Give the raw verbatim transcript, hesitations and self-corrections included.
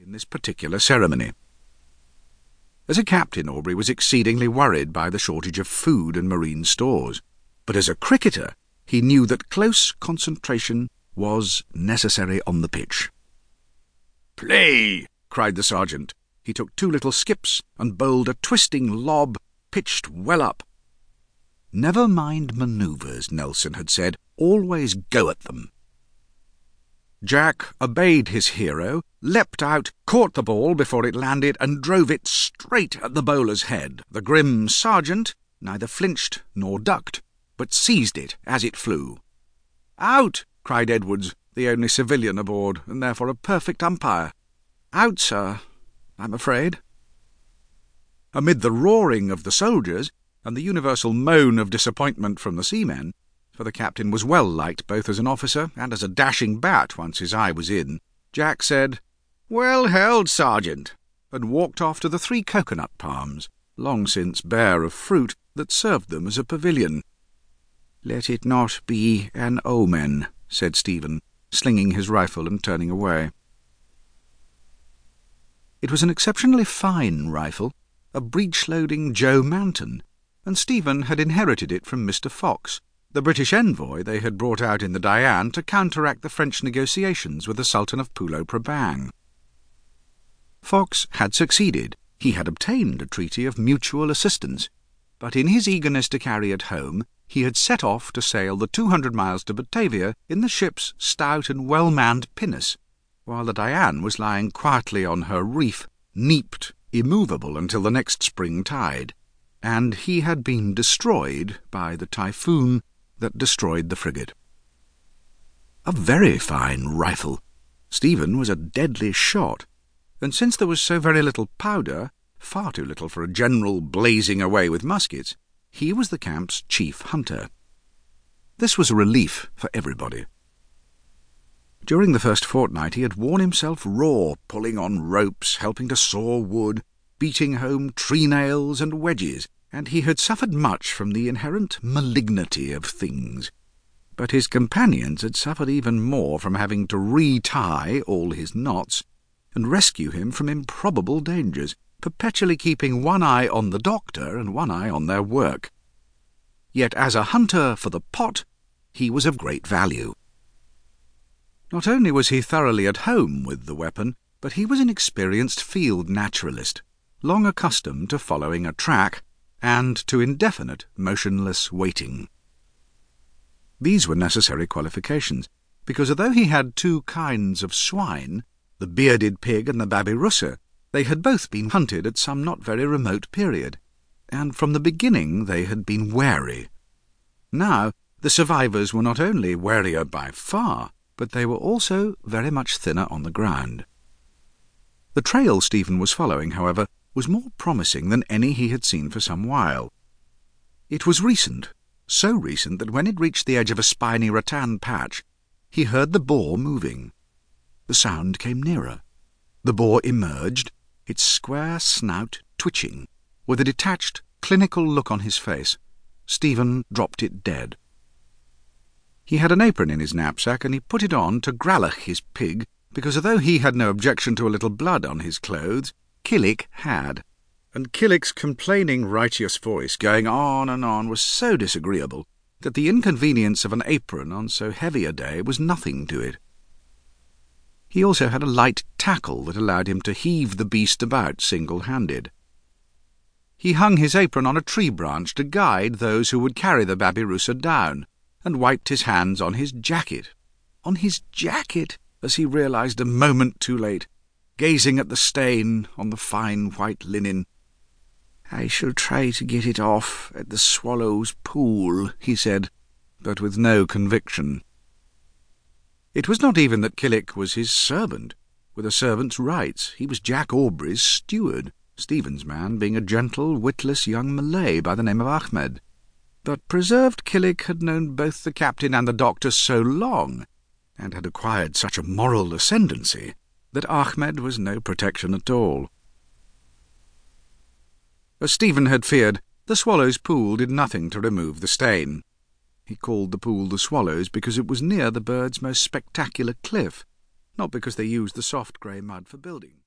in this particular ceremony. As a captain, Aubrey was exceedingly worried by the shortage of food and marine stores, but as a cricketer he knew that close concentration was necessary on the pitch. "Play!" cried the sergeant. He took two little skips and bowled a twisting lob, pitched well up. "Never mind manoeuvres," Nelson had said. "Always go at them." Jack obeyed his hero, leapt out, caught the ball before it landed, and drove it straight at the bowler's head. The grim sergeant neither flinched nor ducked, but seized it as it flew. "Out!" cried Edwards, the only civilian aboard, and therefore a perfect umpire. "Out, sir, I'm afraid." Amid the roaring of the soldiers and the universal moan of disappointment from the seamen, for the captain was well liked both as an officer and as a dashing bat once his eye was in, Jack said, "Well held, sergeant," and walked off to the three cocoanut palms, long since bare of fruit, that served them as a pavilion. "Let it not be an omen," said Stephen, slinging his rifle and turning away. It was an exceptionally fine rifle, a breech-loading Joe Manton, and Stephen had inherited it from Mister Fox, the British envoy they had brought out in the Diane to counteract the French negotiations with the Sultan of Pulo Prabang. Fox had succeeded. He had obtained a treaty of mutual assistance, but in his eagerness to carry it home, he had set off to sail the two hundred miles to Batavia in the ship's stout and well-manned pinnace, while the Diane was lying quietly on her reef, neaped, immovable until the next spring tide, and he had been destroyed by the typhoon that destroyed the frigate. A very fine rifle. Stephen was a deadly shot, and since there was so very little powder, far too little for a general blazing away with muskets, he was the camp's chief hunter. This was a relief for everybody. During the first fortnight he had worn himself raw, pulling on ropes, helping to saw wood, beating home tree-nails and wedges, and he had suffered much from the inherent malignity of things. But his companions had suffered even more from having to re-tie all his knots and rescue him from improbable dangers, perpetually keeping one eye on the doctor and one eye on their work. Yet as a hunter for the pot, he was of great value. Not only was he thoroughly at home with the weapon, but he was an experienced field naturalist, long accustomed to following a track and to indefinite motionless waiting. These were necessary qualifications, because although he had two kinds of swine, the bearded pig and the babirusa, they had both been hunted at some not very remote period, and from the beginning they had been wary. Now the survivors were not only warier by far, but they were also very much thinner on the ground. The trail Stephen was following, however, was more promising than any he had seen for some while. It was recent, so recent that when it reached the edge of a spiny rattan patch, he heard the boar moving. The sound came nearer. The boar emerged, its square snout twitching, with a detached, clinical look on his face. Stephen dropped it dead. He had an apron in his knapsack, and he put it on to Grallach his pig, because although he had no objection to a little blood on his clothes, Killick had, and Killick's complaining righteous voice going on and on was so disagreeable that the inconvenience of an apron on so heavy a day was nothing to it. He also had a light tackle that allowed him to heave the beast about single-handed. He hung his apron on a tree branch to guide those who would carry the babirusa down, and wiped his hands on his jacket. On his jacket, as he realized a moment too late, gazing at the stain on the fine white linen. "I shall try to get it off at the Swallow's Pool," he said, but with no conviction. It was not even that Killick was his servant, with a servant's rights. He was Jack Aubrey's steward, Stephen's man being a gentle, witless young Malay by the name of Ahmed. But preserved Killick had known both the captain and the doctor so long, and had acquired such a moral ascendancy, that Ahmed was no protection at all. As Stephen had feared, the Swallow's Pool did nothing to remove the stain. He called the pool the Swallows because it was near the birds' most spectacular cliff, not because they used the soft grey mud for building.